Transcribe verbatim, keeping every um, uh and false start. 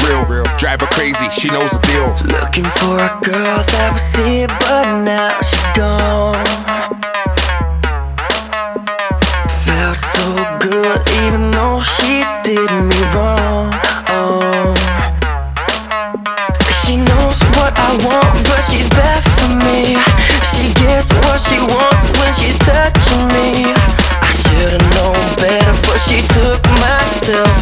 real. Drive her crazy, she knows the deal. Looking for a girl that was here, but now she's gone. Felt so good, even though she did me wrong. Oh. She knows what I want, but she's bad for me. She gets what she wants when she's touching me. I should've known better, but she took myself